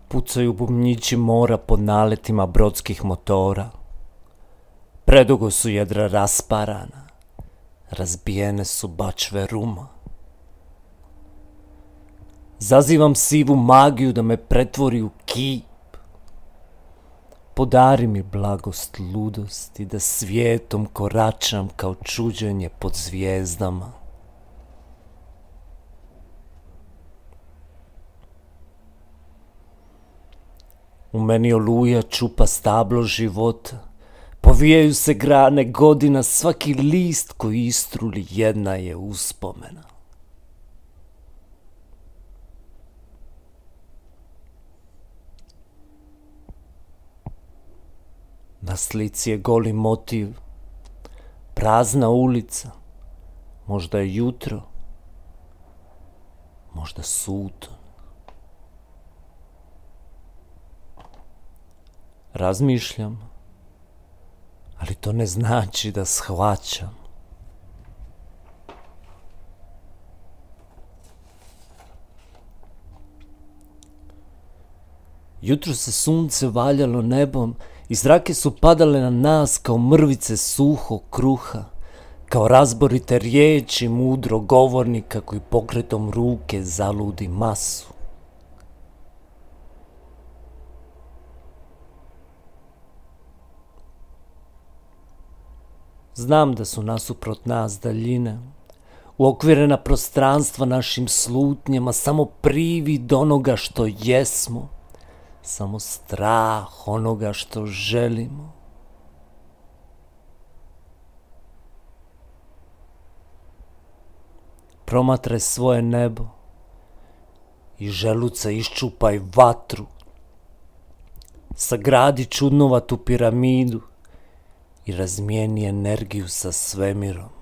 Pucaju bubnjići mora pod naletima brodskih motora. Predugo su jedra rasparana, razbijene su bačve ruma. Zazivam sivu magiju da me pretvori u kip. Podari mi blagost ludosti da svijetom koračam kao čuđenje pod zvijezdama. U meni oluja čupa stablo života, povijaju se grane godina, svaki list koji istruli jedna je uspomena. Na slici je goli motiv, prazna ulica, možda je jutro, možda suton. Razmišljam, ali to ne znači da shvaćam. Jutro se sunce valjalo nebom i zrake su padale na nas kao mrvice suhog kruha, kao razborite riječi mudrog govornika koji pokretom ruke zaludi masu. Znam da su nasuprot nas daljine, uokvirena prostranstva našim slutnjama, samo privid onoga što jesmo, samo strah onoga što želimo. Promatraj svoje nebo i želuca iščupaj vatru. Sagradi čudnovatu piramidu i razmijeni energiju sa svemirom.